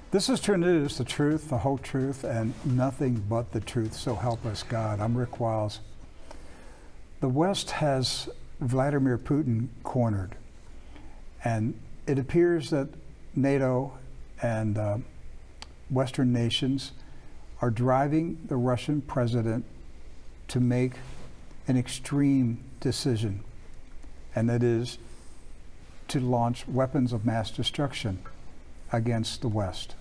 This is True News, the truth, the whole truth, and nothing but the truth, so help us God. I'm Rick Wiles. The West has Vladimir Putin cornered, and it appears that NATO and Western nations are driving the Russian president to make an extreme decision, and that is to launch weapons of mass destruction against the West.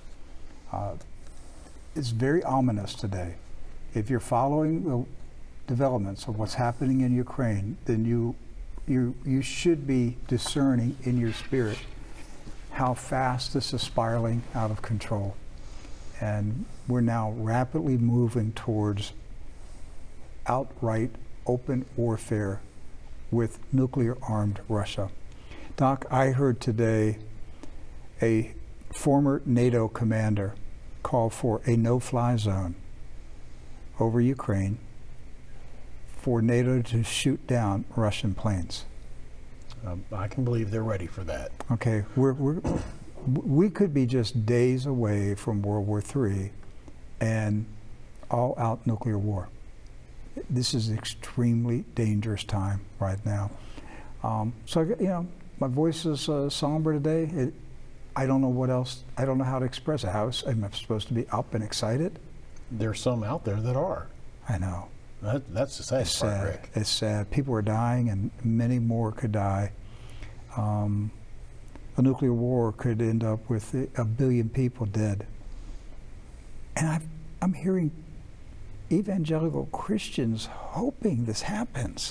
It's very ominous today. If you're following the developments of what's happening in Ukraine, then you should be discerning in your spirit how fast this is spiraling out of control. And we're now rapidly moving towards outright open warfare with nuclear-armed Russia. Doc, I heard today a former NATO commander call for a no-fly zone over Ukraine for NATO to shoot down Russian planes. I can believe they're ready for that. Okay, we could be just days away from World War III and all-out nuclear war. This is an extremely dangerous time right now. So, you know, my voice is somber today. I don't know what else, I don't know how to express it. How am I supposed to be up and excited? There's some out there that are. I know. That's the saddest part, Rick. It's sad. People are dying, and many more could die. A nuclear war could end up with 1 billion people dead. And I'm hearing evangelical Christians hoping this happens.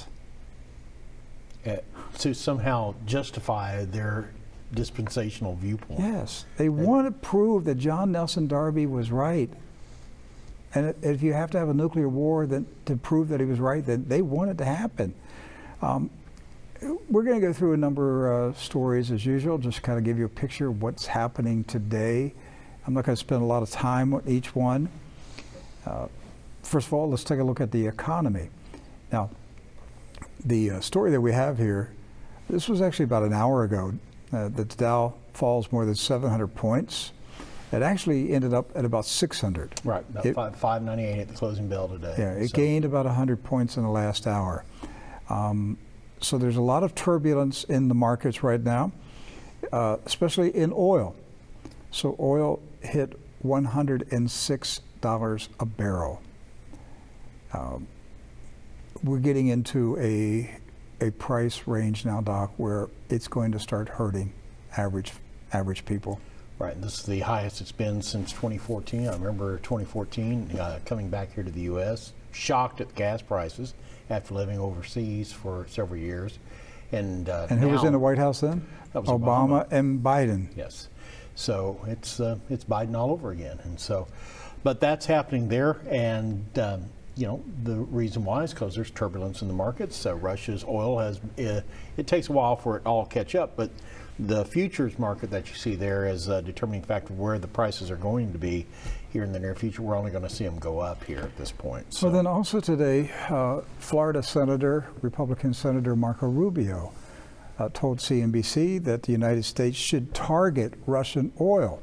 To somehow justify their dispensational viewpoint. Yes, they want to prove that John Nelson Darby was right. And if you have to have a nuclear war to prove that he was right, then they want it to happen. We're going to go through a number of stories as usual, just kind of give you a picture of what's happening today. I'm not going to spend a lot of time on each one. First of all, let's take a look at the economy. Now, the story that we have here, this was actually about an hour ago. The Dow falls more than 700 points. It actually ended up at about 600. Right, about 598 at the closing bell today. Yeah, it gained about 100 points in the last hour. So there's a lot of turbulence in the markets right now, especially in oil. So oil hit $106 a barrel. We're getting into a price range now, Doc, where it's going to start hurting average people. Right, and this is the highest it's been since 2014. I remember 2014 coming back here to the U.S., shocked at gas prices after living overseas for several years. And who was in the White House then? That was Obama and Biden. Yes. So it's Biden all over again. And so, but that's happening there. And, you know, the reason why is because there's turbulence in the markets. So Russia's oil has, it takes a while for it all to catch up, but the futures market that you see there is a determining factor of where the prices are going to be here in the near future. We're only going to see them go up here at this point. So then also today, Florida Republican Senator Marco Rubio told CNBC that the United States should target Russian oil,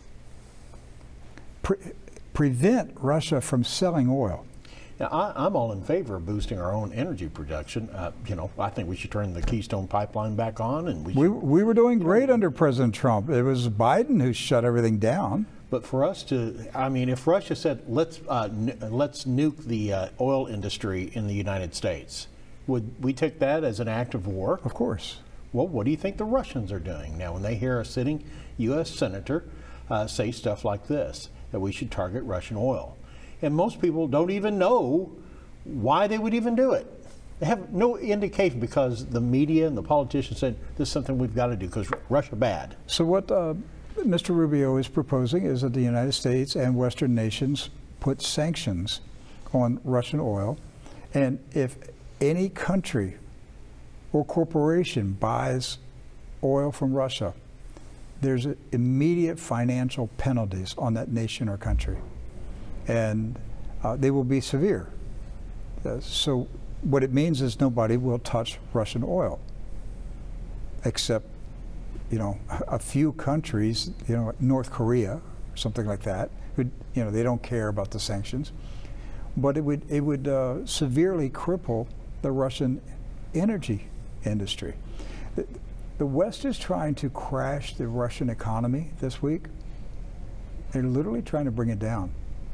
prevent Russia from selling oil. Now, I'm all in favor of boosting our own energy production. You know, I think we should turn the Keystone Pipeline back on, and we were doing great under President Trump. It was Biden who shut everything down. But for us to, I mean, if Russia said let's nuke the oil industry in the United States, would we take that as an act of war? Of course. Well, what do you think the Russians are doing now when they hear a sitting U.S. senator say stuff like this, that we should target Russian oil? And most people don't even know why they would even do it. They have no indication because the media and the politicians said this is something we've got to do because Russia bad. So what Mr. Rubio is proposing is that the United States and Western nations put sanctions on Russian oil, and if any country or corporation buys oil from Russia, there's immediate financial penalties on that nation or country. And they will be severe. So what it means is nobody will touch Russian oil, except, you know, a few countries, you know, North Korea, something like that. They don't care about the sanctions, but it would severely cripple the Russian energy industry. The West is trying to crash the Russian economy this week. They're literally trying to bring it down.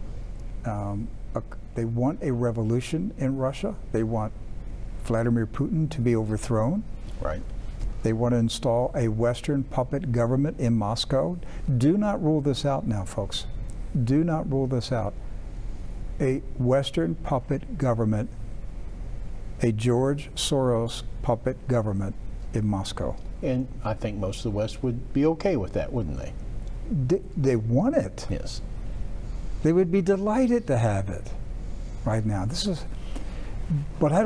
They want a revolution in Russia. They want Vladimir Putin to be overthrown. Right. They want to install a Western puppet government in Moscow. Do not rule this out now, folks. Do not rule this out. A Western puppet government, a George Soros puppet government in Moscow. And I think most of the West would be okay with that, wouldn't they? They want it. Yes. They would be delighted to have it right now. But I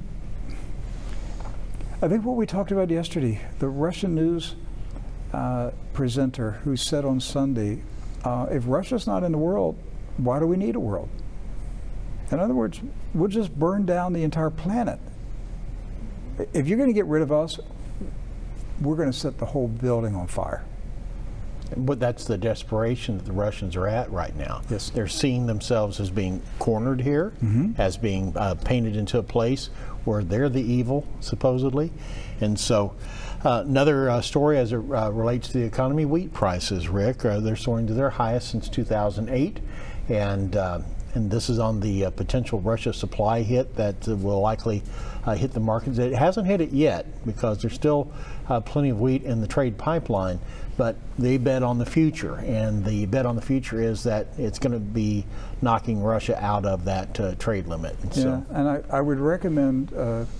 think what we talked about yesterday, the Russian news presenter who said on Sunday, if Russia's not in the world, why do we need a world? In other words, we'll just burn down the entire planet. If you're going to get rid of us, we're going to set the whole building on fire. But that's the desperation that the Russians are at right now. Yes. They're seeing themselves as being cornered here, as being painted into a place where they're the evil, supposedly. And so another story as it relates to the economy, wheat prices, Rick, they're soaring to their highest since 2008. And this is on the potential Russia supply hit that will likely hit the markets. It hasn't hit it yet because there's still plenty of wheat in the trade pipeline, but they bet on the future. And the bet on the future is that it's going to be knocking Russia out of that trade limit. And I would recommend,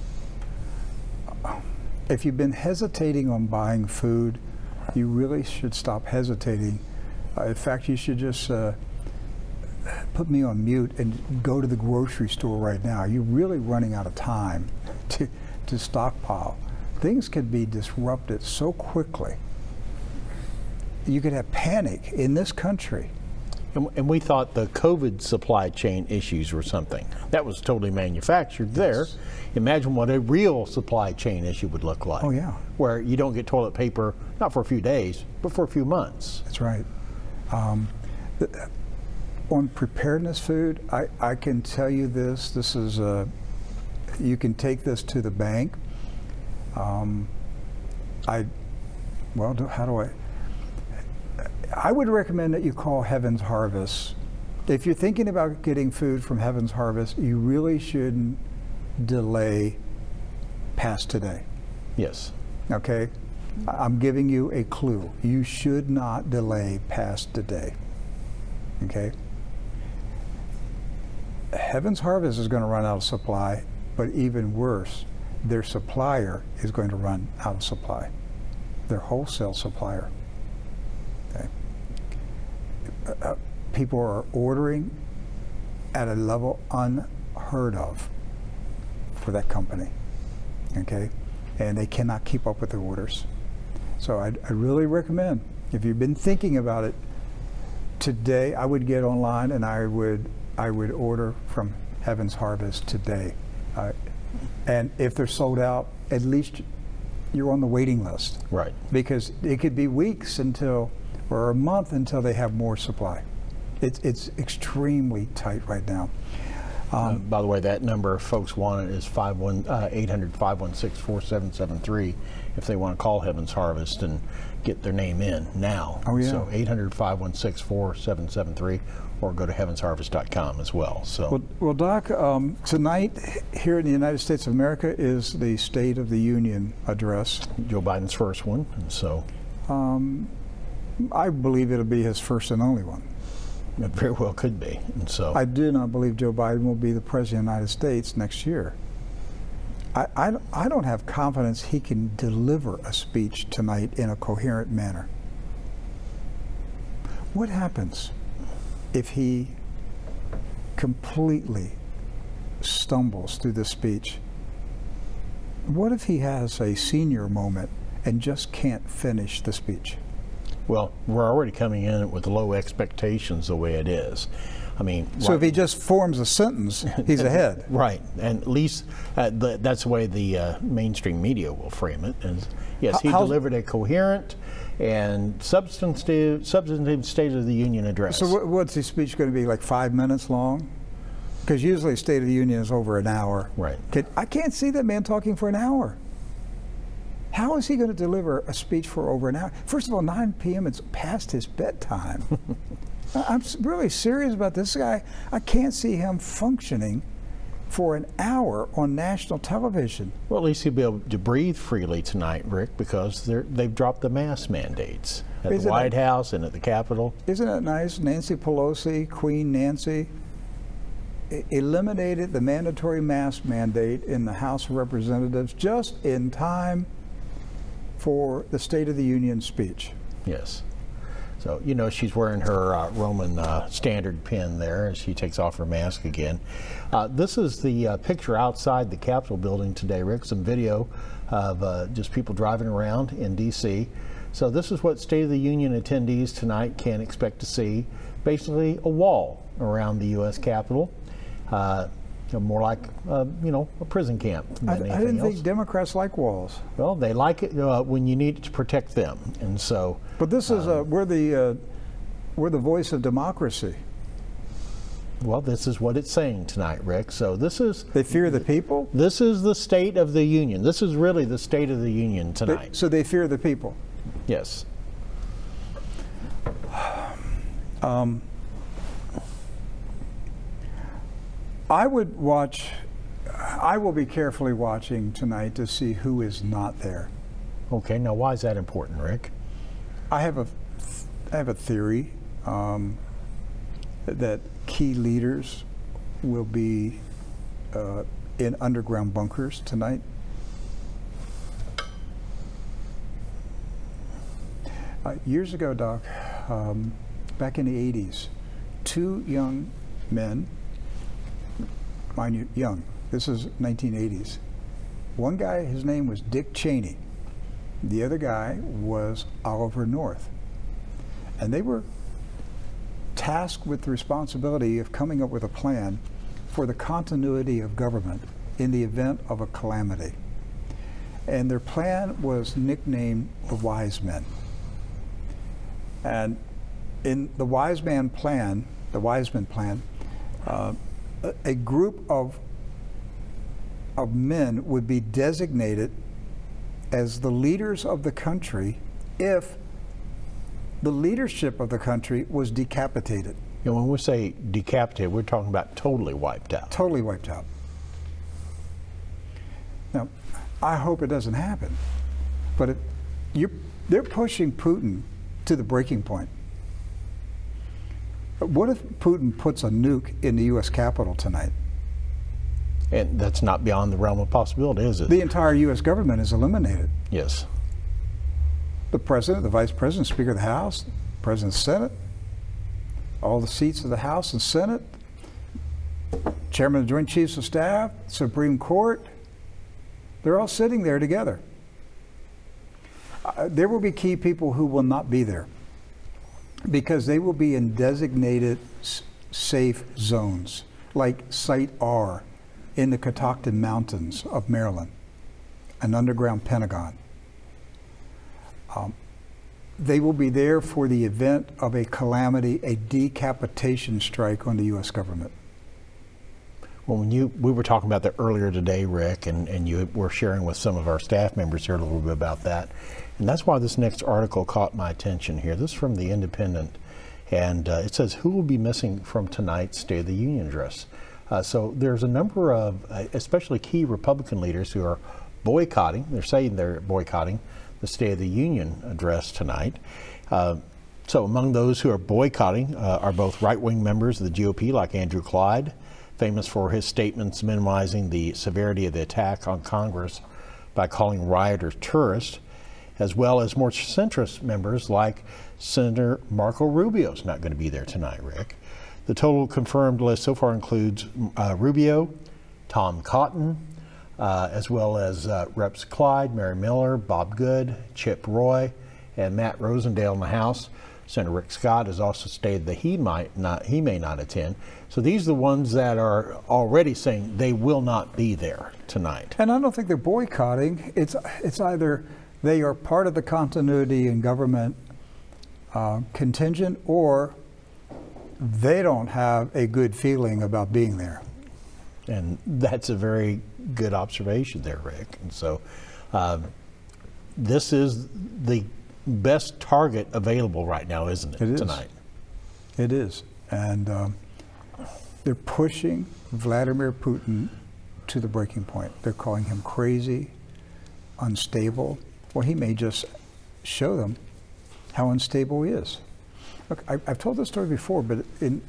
if you've been hesitating on buying food, you really should stop hesitating. In fact, you should just put me on mute and go to the grocery store right now. You're really running out of time to stockpile. Things can be disrupted so quickly. You could have panic in this country. And we thought the COVID supply chain issues were something that was totally manufactured there. Yes. Imagine what a real supply chain issue would look like. Oh, yeah. Where you don't get toilet paper, not for a few days, but for a few months. That's right. On preparedness food, I can tell you this. This is you can take this to the bank. I would recommend that you call Heaven's Harvest. If you're thinking about getting food from Heaven's Harvest, you really shouldn't delay past today. Yes. Okay? I'm giving you a clue. You should not delay past today. Okay? Heaven's Harvest is going to run out of supply, but even worse, their supplier is going to run out of supply. Their wholesale supplier. Okay. People are ordering at a level unheard of for that company. Okay? And they cannot keep up with the orders. So I really recommend, if you've been thinking about it, today I would get online and I would order from Heaven's Harvest today. And if they're sold out, at least you're on the waiting list. Right. Because it could be weeks or a month until they have more supply. It's extremely tight right now. By the way, that number, if folks want it, is 800-516-4773 if they want to call Heaven's Harvest and get their name in now. Oh, yeah. So 800-516-4773 or go to heavensharvest.com as well. So. Well, Doc, tonight here in the United States of America is the State of the Union address. Joe Biden's first one, and so. I believe it'll be his first and only one. It very well could be, and so. I do not believe Joe Biden will be the President of the United States next year. I don't have confidence he can deliver a speech tonight in a coherent manner. What happens if he completely stumbles through the speech? What if he has a senior moment and just can't finish the speech? Well, we're already coming in with low expectations the way it is. I mean, So if he just forms a sentence, he's ahead. right, and at least that's the way the mainstream media will frame it. And yes, he delivered a coherent and substantive State of the Union address. So what's his speech going to be, like 5 minutes long? Because usually State of the Union is over an hour. Right. I can't see that man talking for an hour. How is he going to deliver a speech for over an hour? First of all, 9 p.m., it's past his bedtime. I'm really serious about this guy. I can't see him functioning for an hour on national television. Well, at least he'll be able to breathe freely tonight, Rick, because they've dropped the mask mandates at the White House and at the Capitol. Isn't it nice? Nancy Pelosi, Queen Nancy, eliminated the mandatory mask mandate in the House of Representatives just in time for the State of the Union speech. Yes. So, you know, she's wearing her Roman standard pin there as she takes off her mask again. This is the picture outside the Capitol building today, Rick. Some video of just people driving around in D.C. So this is what State of the Union attendees tonight can expect to see. Basically a wall around the U.S. Capitol. More like, you know, a prison camp than anything I didn't else. think Democrats like walls. Well, they like it when you need it to protect them, and so. But this is we're the voice of democracy. Well, this is what it's saying tonight, Rick. So this is. They fear the people. This is the State of the Union. This is really the State of the Union tonight. So they fear the people. Yes. I will be carefully watching tonight to see who is not there. Okay, now why is that important, Rick? I have a theory that key leaders will be in underground bunkers tonight. Years ago, Doc, back in the 80s, 2 young men, mind you, young. This is 1980s. One guy, his name was Dick Cheney. The other guy was Oliver North. And they were tasked with the responsibility of coming up with a plan for the continuity of government in the event of a calamity. And their plan was nicknamed the Wise Men. And in the Wiseman plan, a group of men would be designated as the leaders of the country if the leadership of the country was decapitated. And when we say decapitated, we're talking about totally wiped out. Totally wiped out. Now, I hope it doesn't happen, but they're pushing Putin to the breaking point. What if Putin puts a nuke in the U.S. Capitol tonight? And that's not beyond the realm of possibility, is it? The entire U.S. government is eliminated. Yes. The president, the vice president, Speaker of the House, President of the Senate, all the seats of the House and Senate, Chairman of the Joint Chiefs of Staff, Supreme Court, they're all sitting there together. There will be key people who will not be there because they will be in designated safe zones, like Site R in the Catoctin Mountains of Maryland, an underground Pentagon. They will be there for the event of a calamity, a decapitation strike on the U.S. government. Well, we were talking about that earlier today, Rick, and you were sharing with some of our staff members here a little bit about that. And that's why this next article caught my attention here. This is from The Independent, and it says, who will be missing from tonight's State of the Union address? So there's a number of, especially key Republican leaders who are boycotting, they're saying they're boycotting the State of the Union address tonight. So among those who are boycotting are both right-wing members of the GOP, like Andrew Clyde, famous for his statements minimizing the severity of the attack on Congress by calling rioters tourists, as well as more centrist members like Senator Marco Rubio's not going to be there tonight, Rick. The total confirmed list so far includes Rubio, Tom Cotton, as well as Reps Clyde, Mary Miller, Bob Good, Chip Roy, and Matt Rosendale in the House. Senator Rick Scott has also stated that he may not attend. So these are the ones that are already saying they will not be there tonight. And I don't think they're boycotting. It's either they are part of the continuity and government contingent, or they don't have a good feeling about being there. And that's a very good observation there, Rick. And so this is the best target available right now, isn't it, tonight? It is. And they're pushing Vladimir Putin to the breaking point. They're calling him crazy, unstable. Well, he may just show them how unstable he is. Look, I've told this story before, but in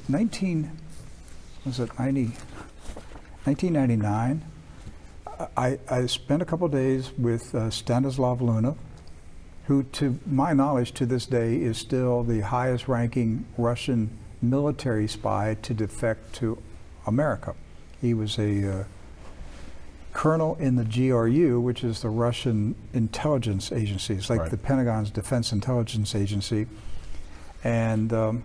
1999, I spent a couple of days with Stanislav Luna, who, to my knowledge, to this day, is still the highest-ranking Russian military spy to defect to America. He was a colonel in the GRU, which is the Russian intelligence agency. It's like the Pentagon's Defense Intelligence Agency. And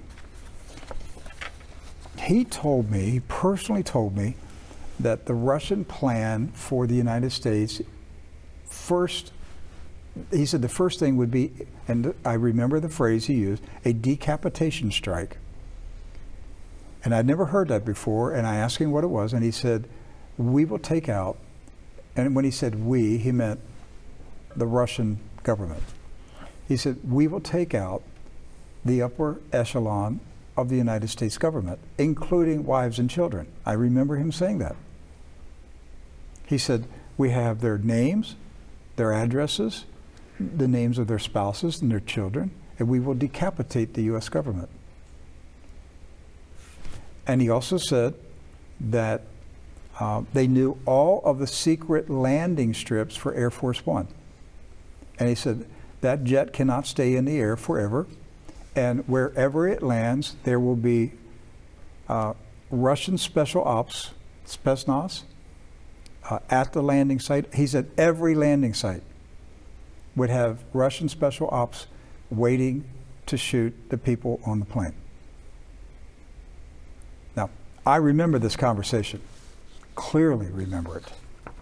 he personally told me, that the Russian plan for the United States, he said the first thing would be, and I remember the phrase he used, a decapitation strike. And I'd never heard that before, and I asked him what it was, and he said, we will take out, and when he said we, he meant the Russian government. He said, we will take out the upper echelon of the United States government, including wives and children. I remember him saying that. He said, we have their names, their addresses, the names of their spouses and their children, and we will decapitate the U.S. government. And he also said that they knew all of the secret landing strips for Air Force One. And he said, that jet cannot stay in the air forever, and wherever it lands, there will be Russian special ops, Spetsnaz, at the landing site. He said every landing site would have Russian special ops waiting to shoot the people on the plane. Now, I remember this conversation, clearly remember it.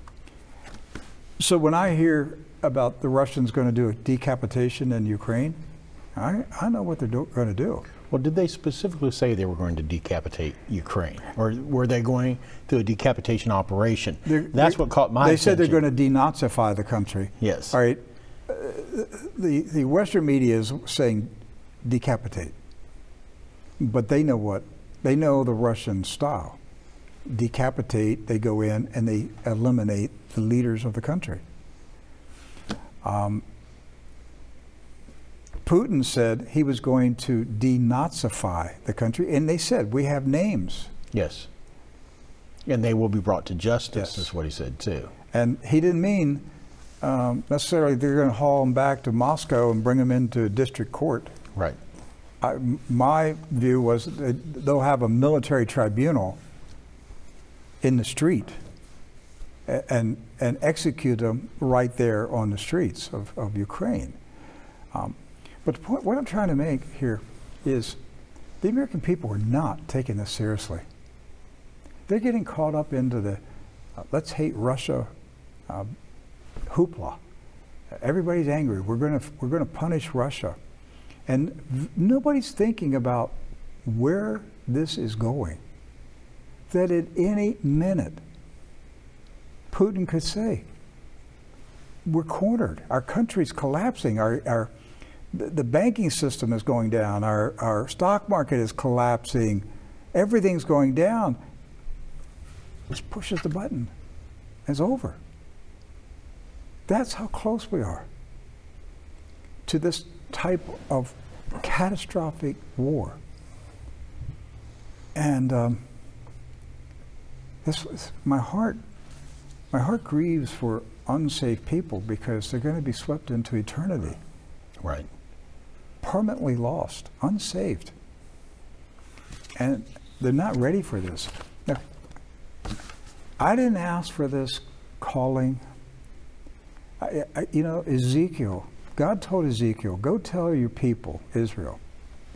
So when I hear about the Russians going to do a decapitation in Ukraine, I know what they're going to do. Well, did they specifically say they were going to decapitate Ukraine? Or were they going through a decapitation operation? That's what caught my attention. They said they're going to denazify the country. Yes. All right. The Western media is saying decapitate. But they know what? They know the Russian style. Decapitate, they go in and they eliminate the leaders of the country. Putin said he was going to denazify the country, and they said, we have names. Yes. And they will be brought to justice, Yes. is what he said, too. And he didn't mean necessarily they're going to haul them back to Moscow and bring them into district court. Right. My view was that they'll have a military tribunal in the street and execute them right there on the streets of Ukraine. But the point, what I'm trying to make here is the American people are not taking this seriously. They're getting caught up into the let's hate Russia hoopla. Everybody's angry. We're going to punish Russia, and nobody's thinking about where this is going. That at any minute, Putin could say, "We're cornered. Our country's collapsing. The banking system is going down. Our stock market is collapsing. Everything's going down." Just pushes the button. It's over. That's how close we are to this type of catastrophic war. And my heart grieves for unsafe people because they're going to be swept into eternity. Right. Permanently lost, unsaved. And they're not ready for this. Now, I didn't ask for this calling. Ezekiel, God told Ezekiel, go tell your people, Israel,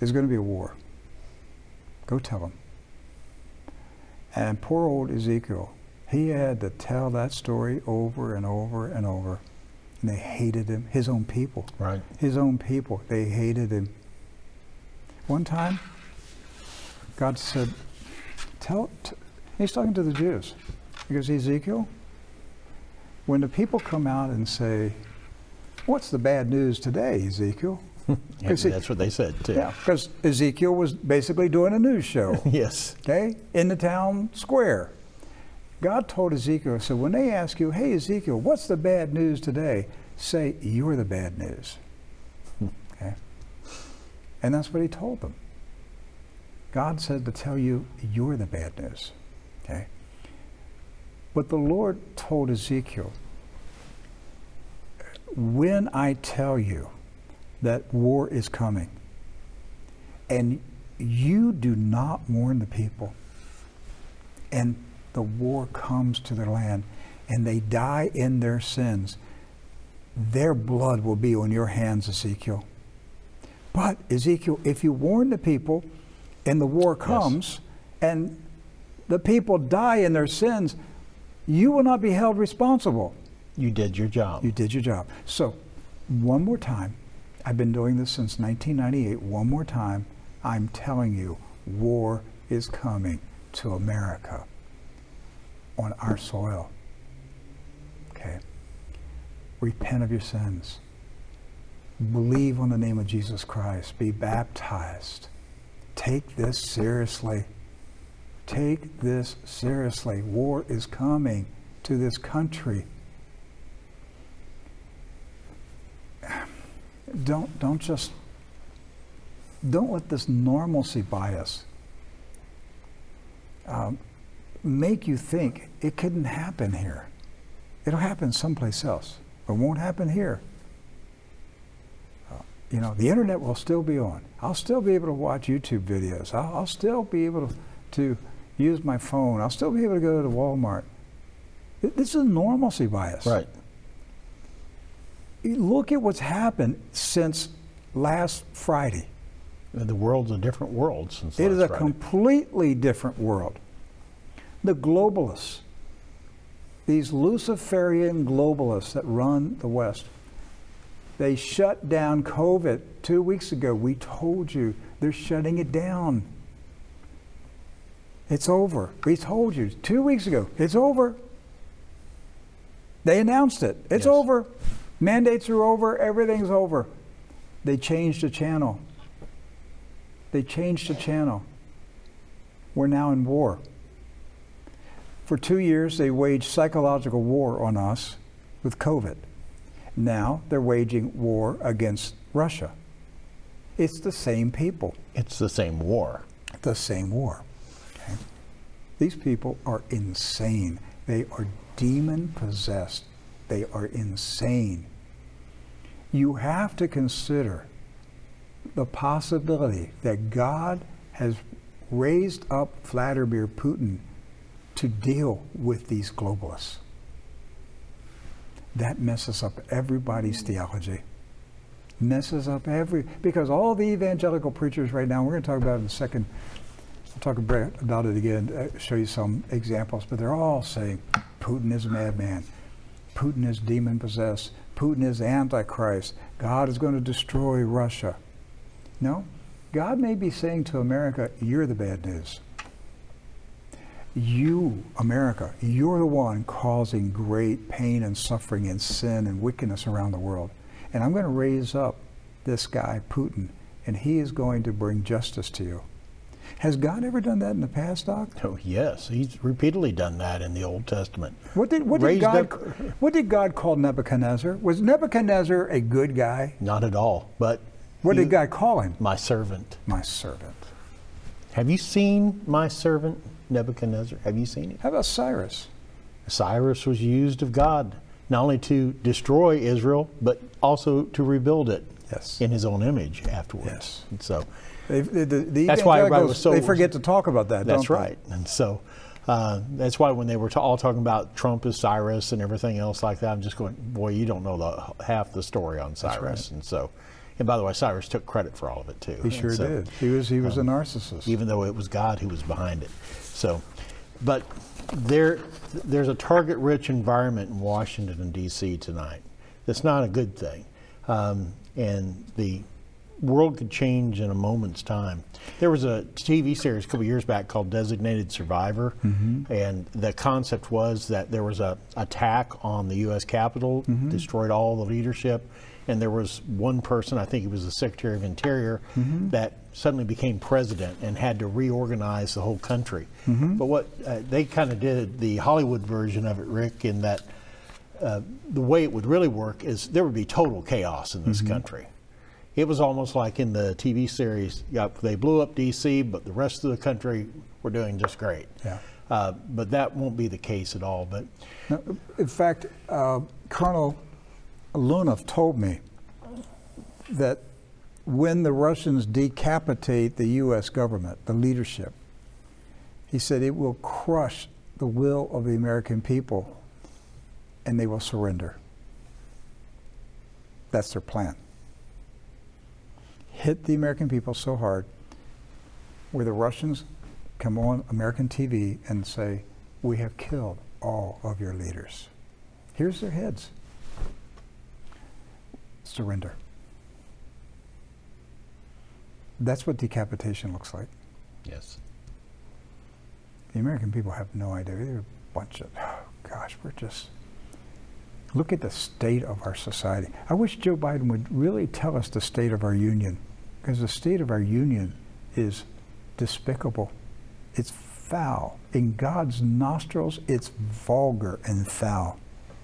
There's going to be a war. Go tell them. And poor old Ezekiel, he had to tell that story over and over and over. And they hated him, his own people. Right. His own people, they hated him. One time, God said, he's talking to the Jews. He goes, Ezekiel, when the people come out and say, what's the bad news today, Ezekiel? Yeah, that's what they said, too. Yeah, because Ezekiel was basically doing a news show. Yes. Okay, in the town square. God told Ezekiel, so when they ask you, hey, Ezekiel, what's the bad news today? Say, you're the bad news. Okay? And that's what he told them. God said to tell you, you're the bad news. Okay? But the Lord told Ezekiel, when I tell you that war is coming, and you do not warn the people, and the war comes to their land, and they die in their sins, their blood will be on your hands, Ezekiel. But, Ezekiel, if you warn the people, and the war comes, and the people die in their sins, you will not be held responsible. You did your job. You did your job. So, one more time, I've been doing this since 1998, one more time, I'm telling you, war is coming to America on our soil. Okay? Repent of your sins. Believe on the name of Jesus Christ. Be baptized. Take this seriously. Take this seriously. War is coming to this country. Don't let this normalcy bias make you think it couldn't happen here. It'll happen someplace else. It won't happen here. The internet will still be on. I'll still be able to watch YouTube videos. I'll still be able to use my phone. I'll still be able to go to Walmart. This is normalcy bias. Right. Look at what's happened since last Friday. The world's a different world since It last is a Friday. completely different world. The globalists, these Luciferian globalists that run the West, they shut down COVID 2 weeks ago. We told you they're shutting it down. It's over. We told you 2 weeks ago. It's over. They announced it. It's Yes. over. Mandates are over. Everything's over. They changed the channel. They changed the channel. We're now in war. For 2 years, they waged psychological war on us with COVID. Now they're waging war against Russia. It's the same people. It's the same war. The same war. Okay? These people are insane. They are demon possessed. They are insane. You have to consider the possibility that God has raised up Vladimir Putin to deal with these globalists. That messes up everybody's theology. Messes up because all the evangelical preachers right now, we're going to talk about it in a second, I'll talk about it again, show you some examples, but they're all saying Putin is a madman. Putin is demon possessed. Putin is Antichrist. God is going to destroy Russia. No, God may be saying to America, you're the bad news. You, America, you're the one causing great pain and suffering and sin and wickedness around the world. And I'm going to raise up this guy, Putin, and he is going to bring justice to you. Has God ever done that in the past, Doc? Oh, yes. He's repeatedly done that in the Old Testament. What did God call Nebuchadnezzar? Was Nebuchadnezzar a good guy? Not at all. But What did God call him? my servant. My servant. Have you seen my servant Nebuchadnezzar? Have you seen it? How about Cyrus? Cyrus was used of God not only to destroy Israel, but also to rebuild it Yes. in his own image afterwards. Yes. And so That's why everybody was so. They forget to talk about that. That's don't they? right. And so that's why when they were all talking about Trump as Cyrus and everything else like that, I'm just going, boy, you don't know half the story on Cyrus. right. And so And by the way, Cyrus took credit for all of it too. He sure did. He was a narcissist. Even though it was God who was behind it. So, but there's a target-rich environment in Washington, D.C. tonight. That's not a good thing. And the world could change in a moment's time. There was a TV series a couple years back called Designated Survivor, and the concept was that there was a attack on the U.S. Capitol, destroyed all the leadership, and there was one person, I think he was the Secretary of Interior, that suddenly became president and had to reorganize the whole country. But what they kind of did, the Hollywood version of it, Rick, in that the way it would really work is there would be total chaos in this country. It was almost like in the TV series, they blew up D.C., but the rest of the country were doing just great. Yeah. But that won't be the case at all. But now, in fact, Colonel Lunov told me that when the Russians decapitate the U.S. government, the leadership, he said it will crush the will of the American people and they will surrender. That's their plan. Hit the American people so hard where the Russians come on American TV and say, we have killed all of your leaders. Here's their heads. Surrender. That's what decapitation looks like. yes. The American people have no idea. They're a bunch of, gosh, we're just, look at the state of our society. I wish Joe Biden would really tell us the state of our union, because the state of our union is despicable. It's foul. In God's nostrils, it's vulgar and foul.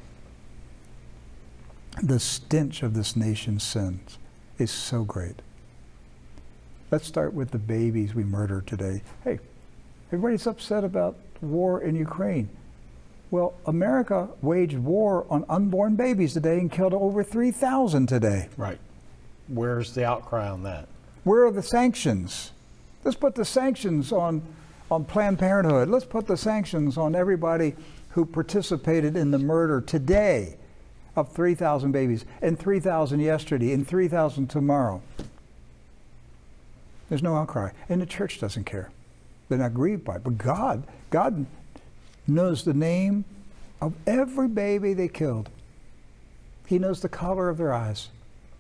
The stench of this nation's sins is so great. Let's start with the babies we murdered today. Hey, everybody's upset about war in Ukraine. Well, America waged war on unborn babies today and killed over 3,000 today. Right. Where's the outcry on that? Where are the sanctions? Let's put the sanctions on Planned Parenthood. Let's put the sanctions on everybody who participated in the murder today of 3,000 babies, and 3,000 yesterday, and 3,000 tomorrow. There's no outcry. And the church doesn't care. They're not grieved by it. But God knows the name of every baby they killed. He knows the color of their eyes.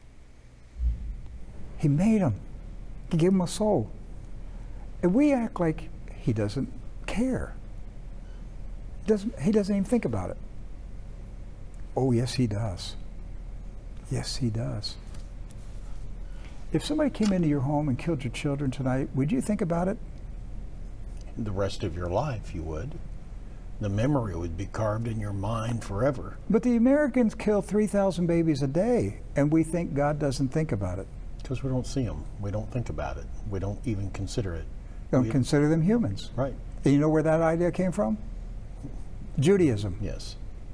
He made them. He gave them a soul. And we act like he doesn't care. He doesn't even think about it. Oh, yes, he does. Yes, he does. If somebody came into your home and killed your children tonight, would you think about it? The rest of your life, you would. The memory would be carved in your mind forever. But the Americans kill 3,000 babies a day, and we think God doesn't think about it. Because we don't see them. We don't think about it. We don't even consider it. Don't consider them humans. Right. And you know where that idea came from? Judaism. Yes.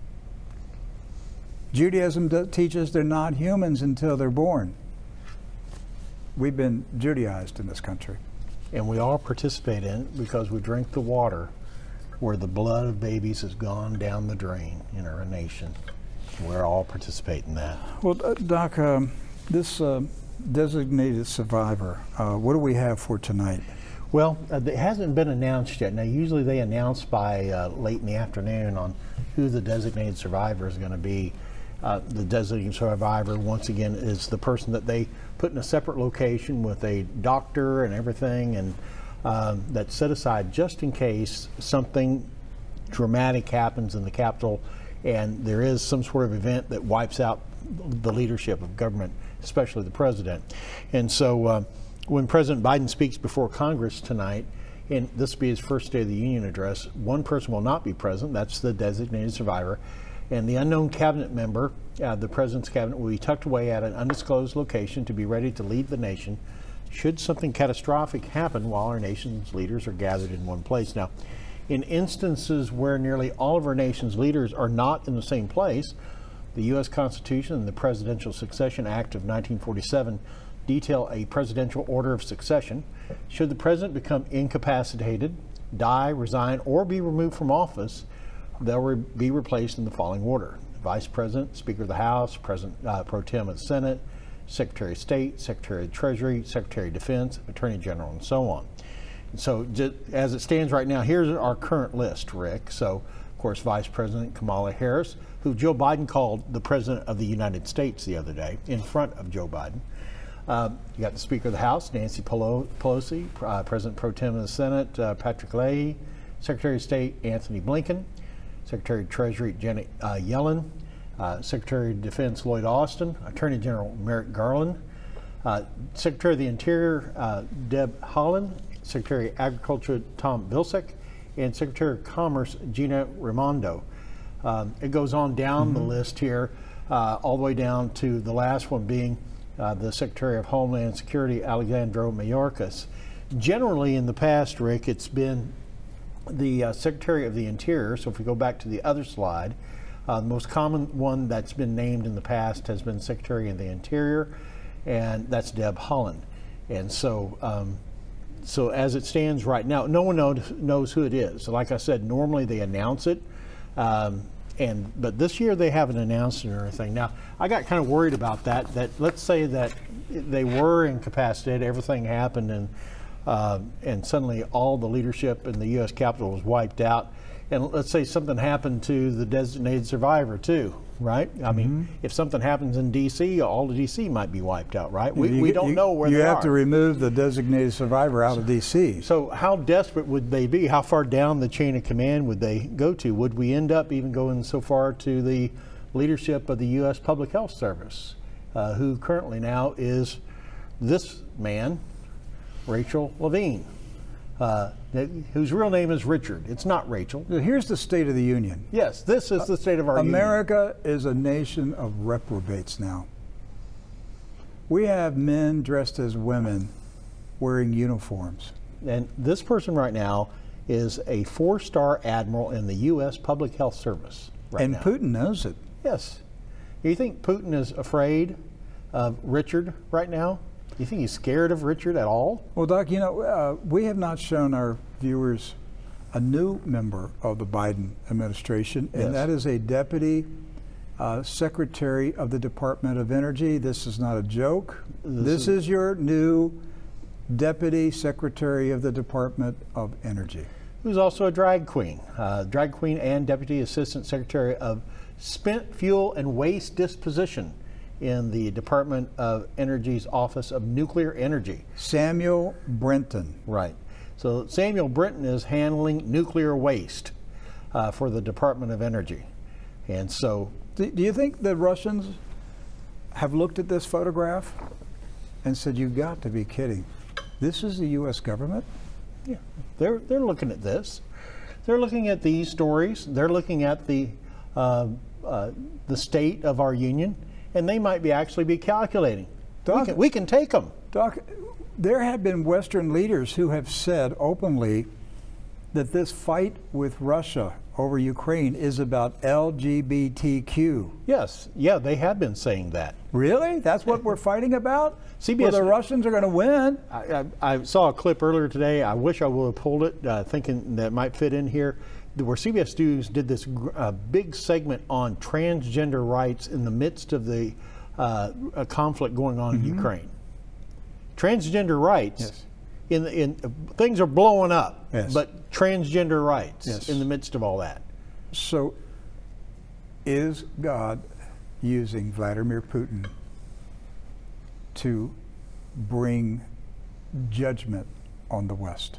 Judaism teaches they're not humans until they're born. We've been Judaized in this country. And we all participate in it because we drink the water where the blood of babies has gone down the drain in our nation. We all participate in that. Well, Doc, this designated survivor, what do we have for tonight? Well, it hasn't been announced yet. Now, usually they announce by late in the afternoon on who the designated survivor is going to be. The designated survivor, once again, is the person that they put in a separate location with a doctor and everything, and that's set aside just in case something dramatic happens in the Capitol and there is some sort of event that wipes out the leadership of government, especially the president. And so when President Biden speaks before Congress tonight, and this will be his first State of the Union address, one person will not be present. That's the designated survivor. And the unknown cabinet member, the president's cabinet, will be tucked away at an undisclosed location to be ready to lead the nation should something catastrophic happen while our nation's leaders are gathered in one place. Now, in instances where nearly all of our nation's leaders are not in the same place, the U.S. Constitution and the Presidential Succession Act of 1947 detail a presidential order of succession. Should the president become incapacitated, die, resign, or be removed from office, they'll be replaced in the following order: Vice President, Speaker of the House, President Pro Tem of the Senate, Secretary of State, Secretary of Treasury, Secretary of Defense, Attorney General, and so on. So as it stands right now, here's our current list, Rick. So, of course, Vice President Kamala Harris, who Joe Biden called the President of the United States the other day, in front of Joe Biden. You got the Speaker of the House, Nancy Pelosi, President Pro Tem of the Senate, Patrick Leahy, Secretary of State, Anthony Blinken, Secretary of Treasury, Janet Yellen, Secretary of Defense, Lloyd Austin, Attorney General Merrick Garland, Secretary of the Interior, Deb Haaland, Secretary of Agriculture, Tom Vilsack, and Secretary of Commerce, Gina Raimondo. It goes on down the list here, all the way down to the last one being the Secretary of Homeland Security, Alejandro Mayorkas. Generally, in the past, Rick, it's been the Secretary of the Interior. So if we go back to the other slide, the most common one that's been named in the past has been Secretary of the Interior, and that's Deb Haaland. And so, so as it stands right now, no one knows who it is. So like I said, normally they announce it, but this year they haven't announced it or anything. Now, I got kind of worried about that. That let's say that they were incapacitated, everything happened, and suddenly all the leadership in the U.S. Capitol was wiped out. And let's say something happened to the designated survivor too, right? I mean, if something happens in D.C., all of D.C. might be wiped out, right? We don't know where they are. You have to remove the designated survivor out of D.C. So how desperate would they be? How far down the chain of command would they go to? Would we end up even going so far to the leadership of the U.S. Public Health Service, who currently now is this man, Rachel Levine, whose real name is Richard. It's not Rachel. Here's the State of the Union. Yes, this is the state of our union. America is a nation of reprobates now. We have men dressed as women wearing uniforms. And this person right now is a 4-star admiral in the U.S. Public Health Service right now. And Putin knows it. Yes. Do you think Putin is afraid of Richard right now? Do you think he's scared of Richard at all? Well, Doc, you know, we have not shown our viewers a new member of the Biden administration, and that is a deputy secretary of the Department of Energy. This is not a joke. This is your new deputy secretary of the Department of Energy. Who's also a drag queen and deputy assistant secretary of spent fuel and waste disposition in the Department of Energy's Office of Nuclear Energy. Samuel Brenton. Right. So Samuel Brenton is handling nuclear waste for the Department of Energy. And so... Do you think the Russians have looked at this photograph and said, you've got to be kidding. This is the U.S. government? Yeah. They're looking at this. They're looking at these stories. They're looking at the state of our union. And they might actually be calculating. Doc, we can take them. Doc, there have been Western leaders who have said openly that this fight with Russia over Ukraine is about LGBTQ. Yes, yeah, they have been saying that. Really? That's what we're fighting about? CBS, well, the Russians are going to win. I saw a clip earlier today. I wish I would have pulled it, thinking that might fit in here, where CBS News did this big segment on transgender rights in the midst of the conflict going on in Ukraine. Transgender rights, in things are blowing up, but transgender rights in the midst of all that. So is God using Vladimir Putin to bring judgment on the West?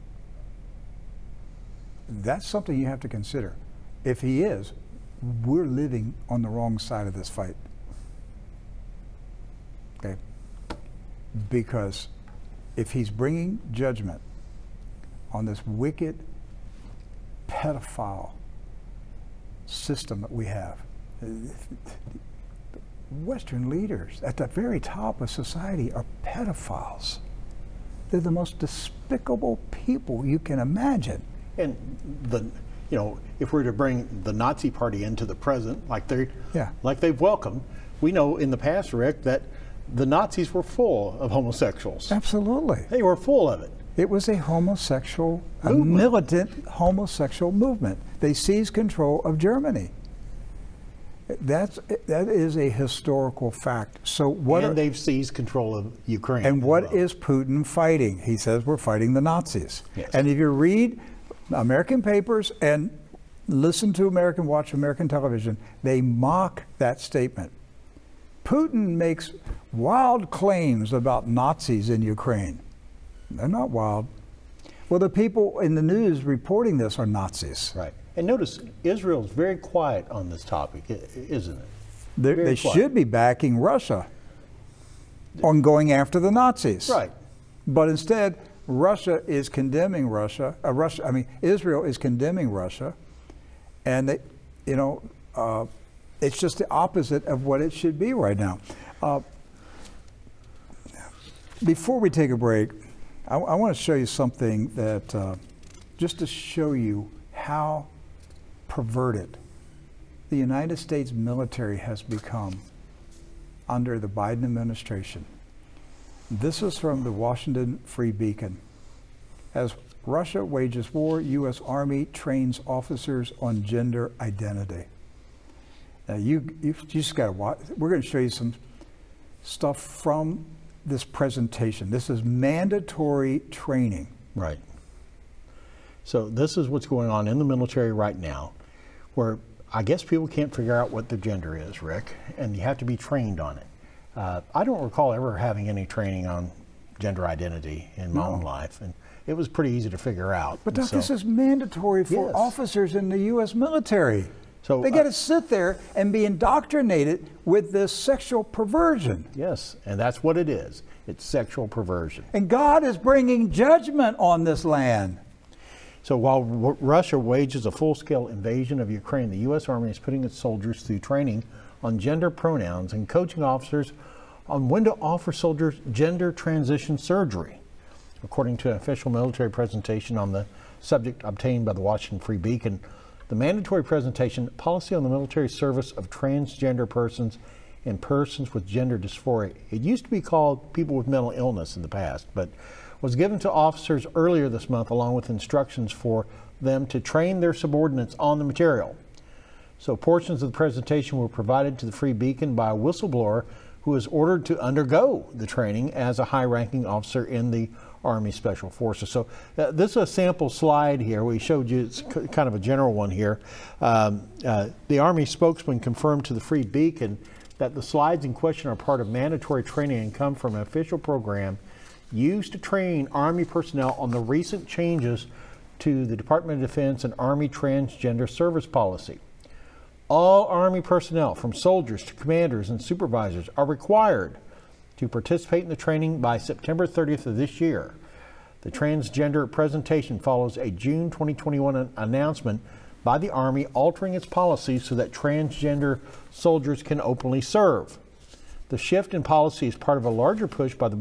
That's something you have to consider. If he is, we're living on the wrong side of this fight. Okay? Because if he's bringing judgment on this wicked pedophile system that we have, Western leaders at the very top of society are pedophiles. They're the most despicable people you can imagine. And if we're to bring the Nazi Party into the present, like they've welcomed, we know in the past, Rick, that the Nazis were full of homosexuals. Absolutely. They were full of it. It was a militant homosexual movement. They seized control of Germany. That is a historical fact. So what? And they've seized control of Ukraine. And what is Putin fighting? He says we're fighting the Nazis. Yes. And if you read American papers and watch American television, they mock that statement. Putin makes wild claims about Nazis in Ukraine. They're not wild. Well, the people in the news reporting this are Nazis. Right. And notice, Israel's very quiet on this topic, isn't it? They should be backing Russia on going after the Nazis. Right. But instead, Israel is condemning Russia, and it's just the opposite of what it should be right now. Before we take a break, I want to show you something that, just to show you how perverted the United States military has become under the Biden administration. This is from the Washington Free Beacon. As Russia wages war, U.S. Army trains officers on gender identity. Now you just got to watch. We're going to show you some stuff from this presentation. This is mandatory training. Right. So this is what's going on in the military right now, where I guess people can't figure out what the gender is, Rick, and you have to be trained on it. I don't recall ever having any training on gender identity in my own life, and it was pretty easy to figure out. But Doc, this is mandatory for officers in the U.S. military. So they got to sit there and be indoctrinated with this sexual perversion. Yes, and that's what it is. It's sexual perversion. And God is bringing judgment on this land. So while Russia wages a full-scale invasion of Ukraine, the U.S. Army is putting its soldiers through training on gender pronouns and coaching officers on when to offer soldiers gender transition surgery. According to an official military presentation on the subject obtained by the Washington Free Beacon, the mandatory presentation, Policy on the Military Service of Transgender Persons and Persons with Gender Dysphoria. It used to be called people with mental illness in the past, but was given to officers earlier this month along with instructions for them to train their subordinates on the material. So portions of the presentation were provided to the Free Beacon by a whistleblower who was ordered to undergo the training as a high-ranking officer in the Army Special Forces. So this is a sample slide here. We showed you, it's kind of a general one here. The Army spokesman confirmed to the Free Beacon that the slides in question are part of mandatory training and come from an official program used to train Army personnel on the recent changes to the Department of Defense and Army Transgender Service Policy. All Army personnel, from soldiers to commanders and supervisors, are required to participate in the training by September 30th of this year. The transgender presentation follows a June 2021 announcement by the Army altering its policies so that transgender soldiers can openly serve. The shift in policy is part of a larger push by the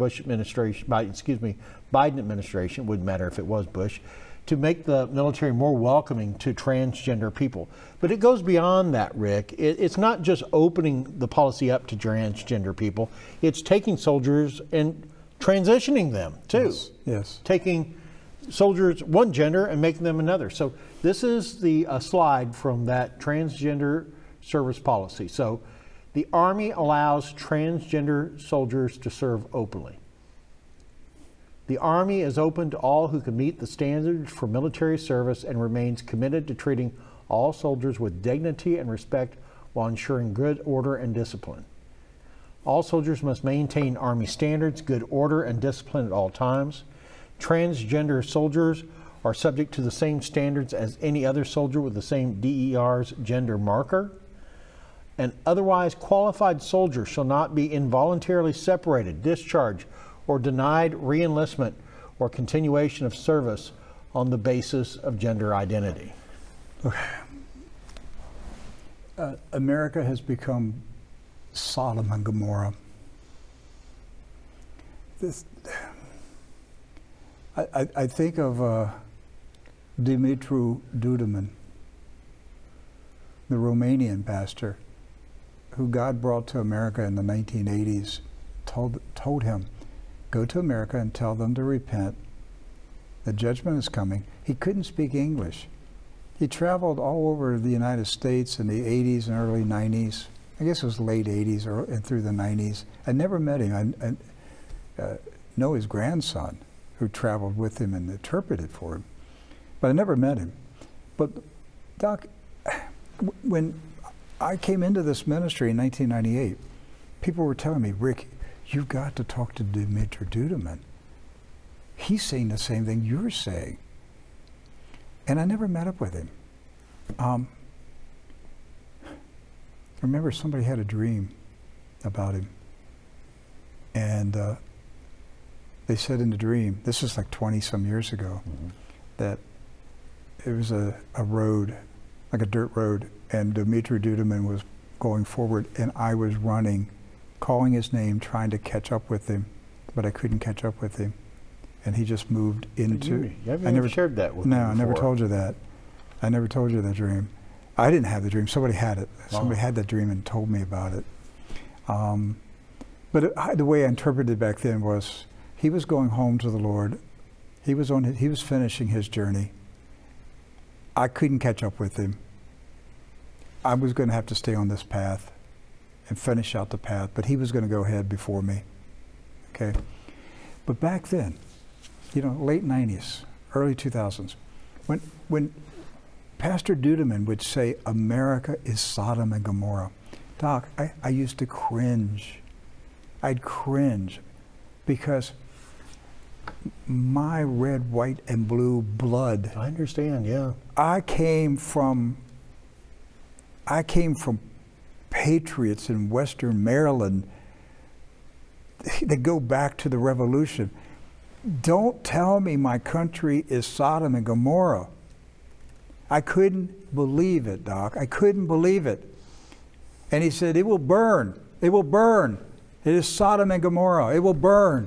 Biden administration, wouldn't matter if it was Bush, to make the military more welcoming to transgender people. But it goes beyond that, Rick. It's not just opening the policy up to transgender people. It's taking soldiers and transitioning them, too. Yes. Taking soldiers one gender and making them another. So this is the slide from that transgender service policy. So the Army allows transgender soldiers to serve openly. The Army is open to all who can meet the standards for military service and remains committed to treating all soldiers with dignity and respect while ensuring good order and discipline. All soldiers must maintain Army standards, good order, and discipline at all times. Transgender soldiers are subject to the same standards as any other soldier with the same DER's gender marker. An otherwise qualified soldier shall not be involuntarily separated, discharged, or denied re-enlistment or continuation of service on the basis of gender identity. Okay. America has become Sodom and Gomorrah. I think of Dumitru Duduman, the Romanian pastor who God brought to America in the 1980s, told him, go to America and tell them to repent. The judgment is coming. He couldn't speak English. He traveled all over the United States in the 80s and early 90s. I guess it was late 80s and through the 90s. I never met him. I know his grandson, who traveled with him and interpreted for him, but I never met him. But Doc, when I came into this ministry in 1998, people were telling me, Rick, you've got to talk to Dumitru Duduman. He's saying the same thing you're saying. And I never met up with him. I remember somebody had a dream about him. And they said in the dream, this is like 20 some years ago, that it was a road, like a dirt road, and Dumitru Duduman was going forward, and I was running, calling his name, trying to catch up with him, but I couldn't catch up with him. And he just moved into... I never shared that with me No, I never before. told you that. I never told you that dream. I didn't have the dream. Somebody had it. Somebody had that dream and told me about it. But the way I interpreted it back then was he was going home to the Lord. He was finishing his journey. I couldn't catch up with him. I was going to have to stay on this path and finish out the path, but he was going to go ahead before me. Okay? But back then, late 90s, early 2000s, when Pastor Duduman would say, America is Sodom and Gomorrah, Doc, I used to cringe. I'd cringe because my red, white, and blue blood. I understand, yeah. I came from patriots in Western Maryland that go back to the Revolution. Don't tell me my country is Sodom and Gomorrah. I couldn't believe it, Doc. I couldn't believe it. And he said, it will burn. It will burn. It is Sodom and Gomorrah. It will burn.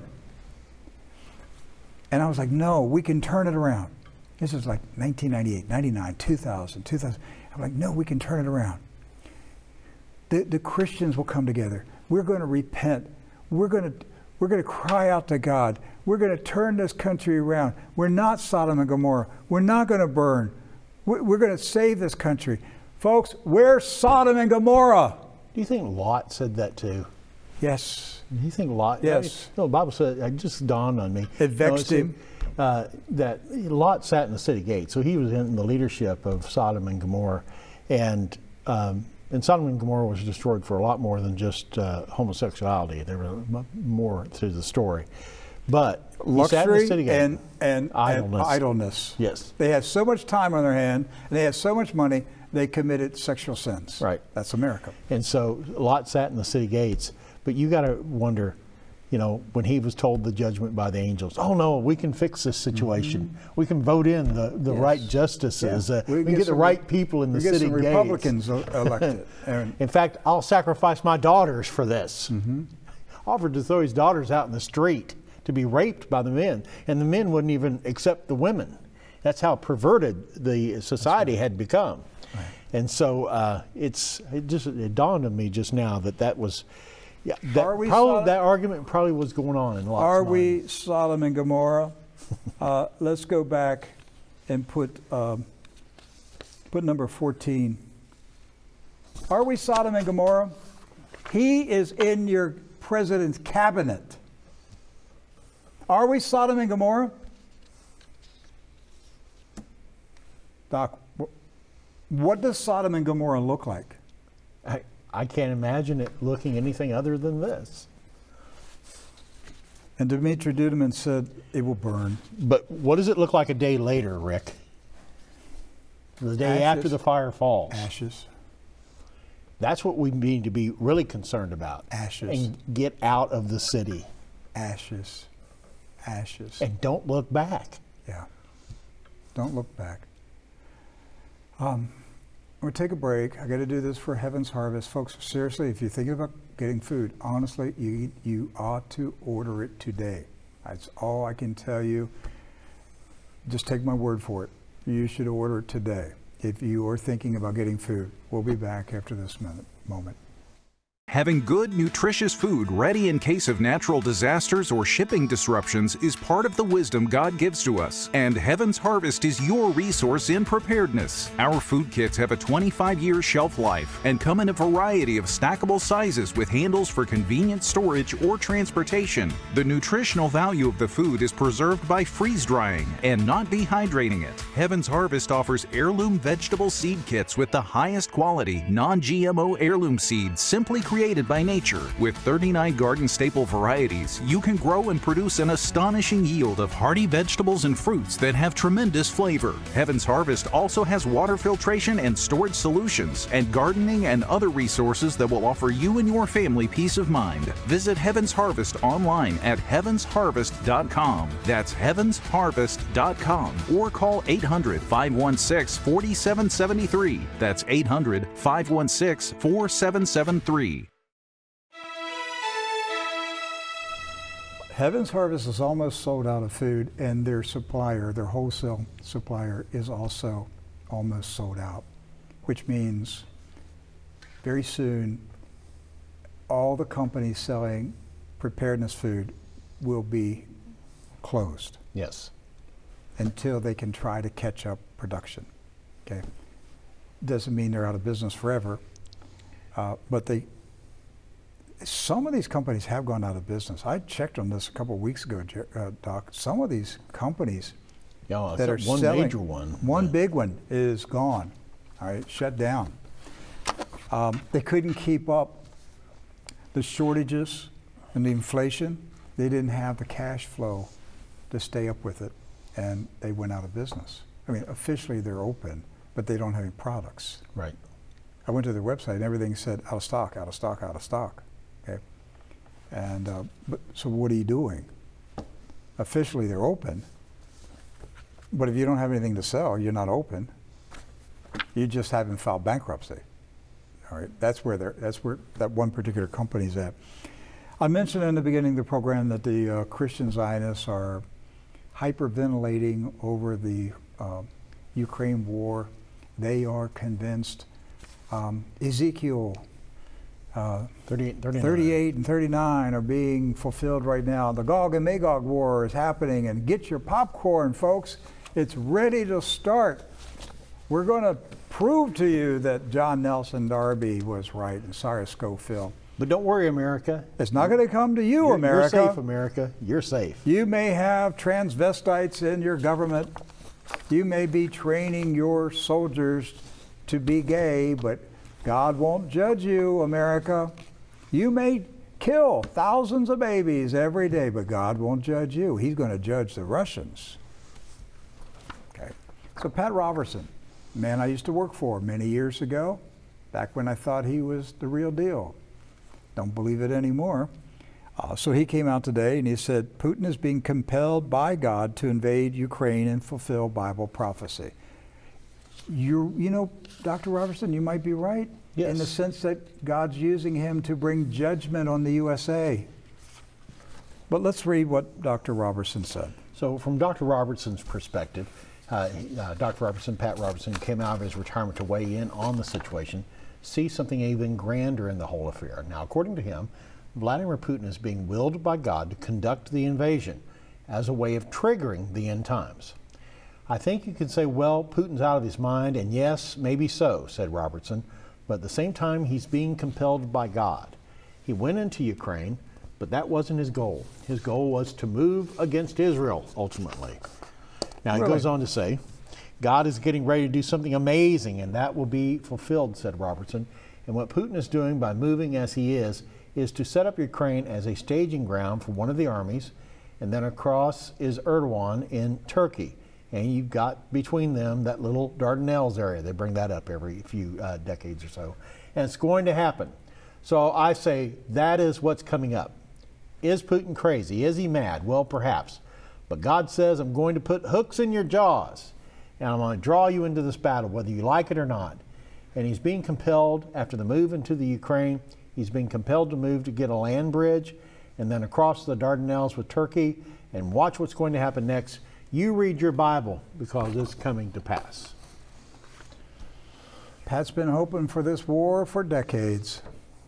And I was like, no, we can turn it around. This is like 1998, 99, 2000. I'm like, no, we can turn it around. The Christians will come together. We're going to repent. We're going to cry out to God. We're going to turn this country around. We're not Sodom and Gomorrah. We're not going to burn. We're going to save this country. Folks, we're Sodom and Gomorrah. Do you think Lot said that too? Yes. Do you think Lot? Yes. The Bible said, it just dawned on me. It vexed him. That Lot sat in the city gate, so he was in the leadership of Sodom and Gomorrah. And Sodom and Gomorrah was destroyed for a lot more than just homosexuality. There was more to the story. But he sat in the city luxury gate. and idleness. Yes. They had so much time on their hand, and they had so much money, they committed sexual sins. Right. That's America. And so Lot sat in the city gates. But you got to wonder, when he was told the judgment by the angels, oh no, we can fix this situation. We can vote in the right justices. Yeah. We can get the right people in the get city some gates. Republicans elected. In fact, I'll sacrifice my daughters for this. Offered to throw his daughters out in the street to be raped by the men, and the men wouldn't even accept the women. That's how perverted the society had become. Right. And so it dawned on me just now that was. Yeah, that argument probably was going on in Lot's mind. Are we Sodom and Gomorrah? Let's go back and put number 14. Are we Sodom and Gomorrah? He is in your president's cabinet. Are we Sodom and Gomorrah? Doc, what does Sodom and Gomorrah look like? I can't imagine it looking anything other than this. And Dumitru Duduman said it will burn. But what does it look like a day later, Rick? The day after the fire falls. Ashes. That's what we need to be really concerned about. Ashes. And get out of the city. Ashes. Ashes. And don't look back. Yeah. Don't look back. I'm going to take a break. I got to do this for Heaven's Harvest. Folks, seriously, if you're thinking about getting food, honestly, you ought to order it today. That's all I can tell you. Just take my word for it. You should order it today if you are thinking about getting food. We'll be back after this moment. Having good, nutritious food ready in case of natural disasters or shipping disruptions is part of the wisdom God gives to us, and Heaven's Harvest is your resource in preparedness. Our food kits have a 25-year shelf life and come in a variety of stackable sizes with handles for convenient storage or transportation. The nutritional value of the food is preserved by freeze-drying and not dehydrating it. Heaven's Harvest offers heirloom vegetable seed kits with the highest quality, non-GMO heirloom seeds simply created by nature. With 39 garden staple varieties, you can grow and produce an astonishing yield of hearty vegetables and fruits that have tremendous flavor. Heaven's Harvest also has water filtration and storage solutions, and gardening and other resources that will offer you and your family peace of mind. Visit Heaven's Harvest online at heavensharvest.com. That's heavensharvest.com, or call 800-516-4773. That's 800-516-4773. Heaven's Harvest is almost sold out of food, and their supplier, their wholesale supplier, is also almost sold out, which means very soon all the companies selling preparedness food will be closed. Yes. Until they can try to catch up production. Okay, doesn't mean they're out of business forever, but some of these companies have gone out of business. I checked on this a couple of weeks ago, Doc. Some of these companies that are one selling, major one. One big one is gone. All right, shut down. They couldn't keep up the shortages and the inflation. They didn't have the cash flow to stay up with it, and they went out of business. I mean, officially they're open, but they don't have any products. Right. I went to their website and everything said out of stock, out of stock, out of stock. Okay. And so what are you doing? Officially they're open, but if you don't have anything to sell, you're not open. You just haven't filed bankruptcy. All right. That's where that one particular company's at. I mentioned in the beginning of the program that the Christian Zionists are hyperventilating over the Ukraine war. They are convinced Ezekiel 38 and 39 are being fulfilled right now. The Gog and Magog war is happening, and get your popcorn, folks. It's ready to start. We're going to prove to you that John Nelson Darby was right and Cyrus Scofield. But don't worry, America. It's not going to come to you, America. You're safe, America. You're safe. You may have transvestites in your government. You may be training your soldiers to be gay, but God won't judge you, America. You may kill thousands of babies every day, but God won't judge you. He's going to judge the Russians. Okay. So Pat Robertson, man I used to work for many years ago, back when I thought he was the real deal. Don't believe it anymore. So he came out today and he said, Putin is being compelled by God to invade Ukraine and fulfill Bible prophecy. You know, Dr. Robertson, you might be right. Yes. In the sense that God's using him to bring judgment on the USA. But let's read what Dr. Robertson said. So from Dr. Robertson's perspective, Dr. Robertson, Pat Robertson, came out of his retirement to weigh in on the situation, see something even grander in the whole affair. Now, according to him, Vladimir Putin is being willed by God to conduct the invasion as a way of triggering the end times. I think you could say, well, Putin's out of his mind, and yes, maybe so, said Robertson, but at the same time, he's being compelled by God. He went into Ukraine, but that wasn't his goal. His goal was to move against Israel, ultimately. Now, he goes on to say, God is getting ready to do something amazing, and that will be fulfilled, said Robertson. And what Putin is doing by moving as he is to set up Ukraine as a staging ground for one of the armies, and then across is Erdogan in Turkey. And you've got between them that little Dardanelles area. They bring that up every few decades or so. And it's going to happen. So I say that is what's coming up. Is Putin crazy? Is he mad? Well, perhaps. But God says, I'm going to put hooks in your jaws, and I'm going to draw you into this battle, whether you like it or not. And he's being compelled, after the move into the Ukraine, he's being compelled to move to get a land bridge, and then across the Dardanelles with Turkey, and watch what's going to happen next. You read your Bible, because it's coming to pass. Pat's been hoping for this war for decades.